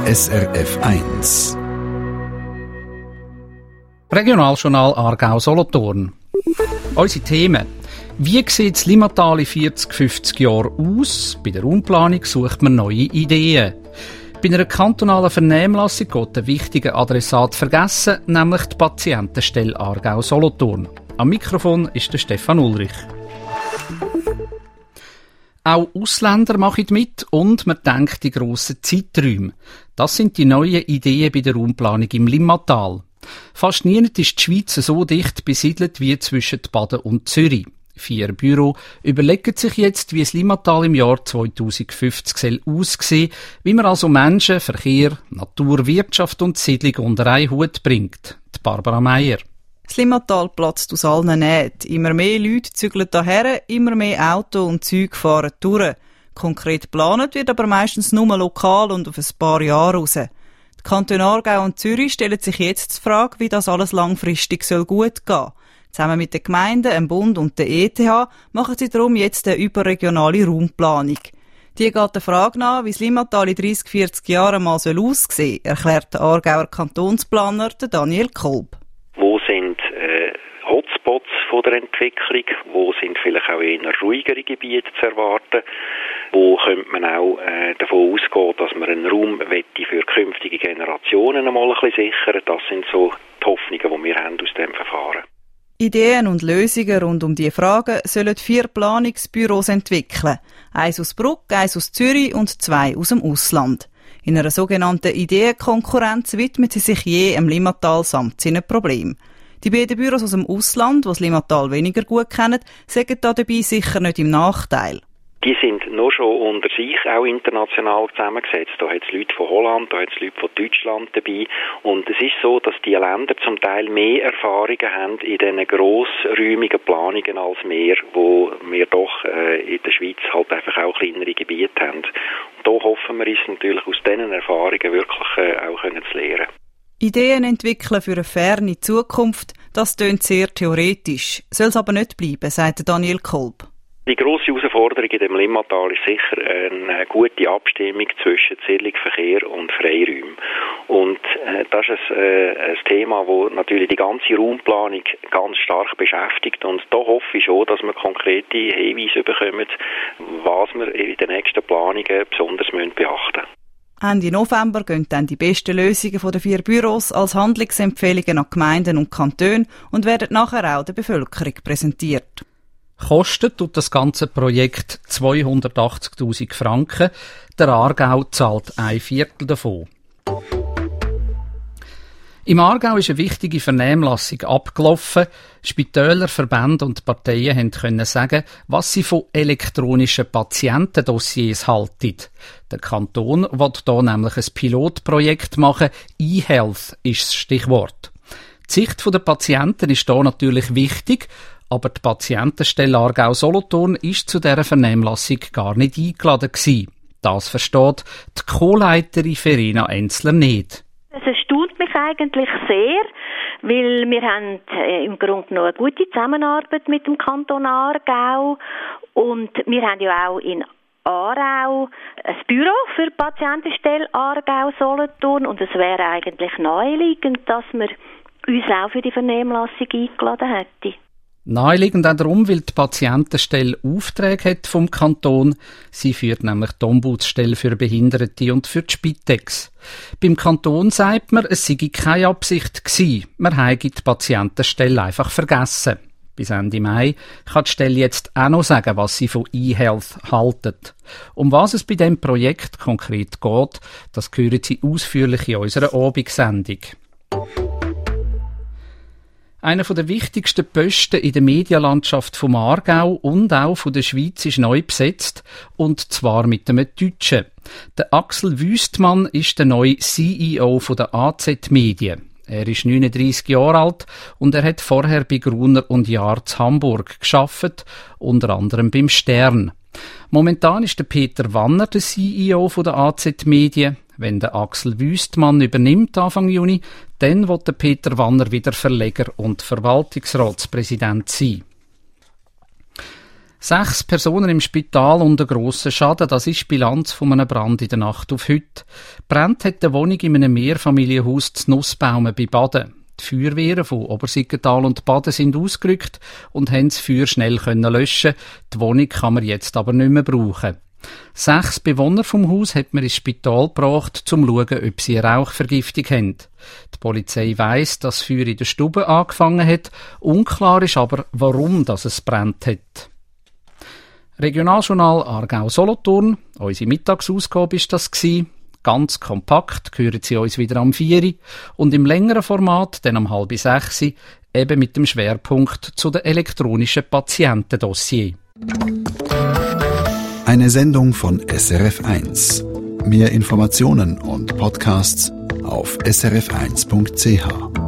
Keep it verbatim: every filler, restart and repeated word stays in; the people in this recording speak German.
S R F eins. Regionaljournal Aargau-Solothurn. Unsere Themen. Wie sieht das Limmatal in vierzig, fünfzig Jahren aus? Bei der Raumplanung sucht man neue Ideen. Bei einer kantonalen Vernehmlassung geht der wichtige Adressat vergessen, nämlich die Patientenstelle Aargau-Solothurn. Am Mikrofon ist der Stefan Ulrich. Auch Ausländer machen mit und man denkt die grossen Zeiträume. Das sind die neuen Ideen bei der Raumplanung im Limmatal. Fast nie ist die Schweiz so dicht besiedelt wie zwischen Baden und Zürich. Vier Büros überlegen sich jetzt, wie das Limmatal im Jahr zweitausendfünfzig soll aussehen, wie man also Menschen, Verkehr, Natur, Wirtschaft und Siedlung unter einen Hut bringt. Die Barbara Meier. Das Limmatal platzt aus allen Nähten. Immer mehr Leute zügeln daher, immer mehr Auto und Züge fahren durch. Konkret geplant wird aber meistens nur lokal und auf ein paar Jahre raus. Die Kantone Aargau und Zürich stellen sich jetzt die Frage, wie das alles langfristig soll gut gehen. Zusammen mit den Gemeinden, dem Bund und der E T H machen sie darum jetzt eine überregionale Raumplanung. Die geht der Frage nach, wie das Limmatal in dreissig, vierzig Jahren mal aussehen soll, erklärt der Aargauer Kantonsplaner Daniel Kolb. Wo sind äh, Hotspots von der Entwicklung? Wo sind vielleicht auch eher ruhigere Gebiete zu erwarten? Wo könnte man auch äh, davon ausgehen, dass man einen Raum wette für künftige Generationen einmal ein bisschen sichern? Das sind so die Hoffnungen, die wir haben aus diesem Verfahren. Ideen und Lösungen rund um diese Fragen sollen vier Planungsbüros entwickeln. Eins aus Bruck, eins aus Zürich und zwei aus dem Ausland. In einer sogenannten Ideenkonkurrenz widmet sie sich je dem Limmatal samt seinen Problemen. Die beiden Büros aus dem Ausland, die das Limmatal weniger gut kennen, sagen da dabei sicher nicht im Nachteil. Die sind noch schon unter sich auch international zusammengesetzt. Da hat es Leute von Holland, da hat es Leute von Deutschland dabei. Und es ist so, dass die Länder zum Teil mehr Erfahrungen haben in diesen grossräumigen Planungen als wir, wo wir doch äh, in der Schweiz halt einfach auch kleinere Gebiete haben. Und da hoffen wir uns natürlich aus diesen Erfahrungen wirklich äh, auch können zu lernen. Ideen entwickeln für eine ferne Zukunft, das tönt sehr theoretisch. Soll es aber nicht bleiben, sagt Daniel Kolb. Die grosse Herausforderung in dem Limmatal ist sicher eine gute Abstimmung zwischen Siedlung, Verkehr und Freiräumen. Und äh, das ist ein, äh, ein Thema, das natürlich die ganze Raumplanung ganz stark beschäftigt. Und da hoffe ich schon, dass wir konkrete Hinweise bekommen, was wir in den nächsten Planungen besonders beachten müssen. Ende November gehen dann die besten Lösungen von den vier Büros als Handlungsempfehlungen an Gemeinden und Kantone und werden nachher auch der Bevölkerung präsentiert. Kostet tut das ganze Projekt zweihundertachtzigtausend Franken. Der Aargau zahlt ein Viertel davon. Im Aargau ist eine wichtige Vernehmlassung abgelaufen. Spitäler, Verbände und Parteien konnten sagen, was sie von elektronischen Patientendossiers halten. Der Kanton will hier nämlich ein Pilotprojekt machen. E-Health ist das Stichwort. Die Sicht der Patienten ist hier natürlich wichtig, aber die Patientenstelle Aargau-Solothurn ist zu dieser Vernehmlassung gar nicht eingeladen gewesen. Das versteht die Co-Leiterin Verena Enzler nicht. Es erstaunt mich eigentlich sehr, weil wir haben äh, im Grunde noch eine gute Zusammenarbeit mit dem Kanton Aargau und wir haben ja auch in Aarau ein Büro für die Patientenstelle Aargau-Solothurn und es wäre eigentlich naheliegend, dass wir uns auch für die Vernehmlassung eingeladen hätten. Naheliegend auch darum, weil die Patientenstelle Aufträge hat vom Kanton. Sie führt nämlich die Ombudsstelle für Behinderte und für die Spitex. Beim Kanton sagt man, es sei keine Absicht gewesen. Man habe die Patientenstelle einfach vergessen. Bis Ende Mai kann die Stelle jetzt auch noch sagen, was sie von E-Health haltet. Um was es bei diesem Projekt konkret geht, das hören Sie ausführlich in unserer Abendsendung. Einer der wichtigsten Posten in der Medienlandschaft vom Aargau und auch von der Schweiz ist neu besetzt, und zwar mit einem Deutschen. Der Axel Wüstmann ist der neue C E O von der A Z Medien. Er ist neununddreissig Jahre alt und er hat vorher bei Gruner und Jahr zu Hamburg gearbeitet, unter anderem beim Stern. Momentan ist der Peter Wanner der C E O von der A Z Medien. Wenn der Axel Wüstmann übernimmt Anfang Juni, dann wird der Peter Wanner wieder Verleger und Verwaltungsratspräsident sein. Sechs Personen im Spital und ein grosser Schaden, das ist die Bilanz von einem Brand in der Nacht auf heute. Brennt hat die Wohnung in einem Mehrfamilienhaus zu Nussbaumen bei Baden. Die Feuerwehren von Obersiggenthal und Baden sind ausgerückt und haben das Feuer schnell löschen. Die Wohnung kann man jetzt aber nicht mehr brauchen. Sechs Bewohner vom Haus hat man ins Spital gebracht, um zu schauen, ob sie eine Rauchvergiftung haben. Die Polizei weiss, dass das Feuer in der Stube angefangen hat. Unklar ist aber, warum das es brennt hat. Regionaljournal Aargau-Solothurn. Unsere Mittagsausgabe war das. Ganz kompakt hören Sie uns wieder am vier Uhr und im längeren Format dann um halb sechs Uhr, eben mit dem Schwerpunkt zu den elektronischen Patientendossier. Eine Sendung von S R F eins. Mehr Informationen und Podcasts auf s r f eins punkt c h.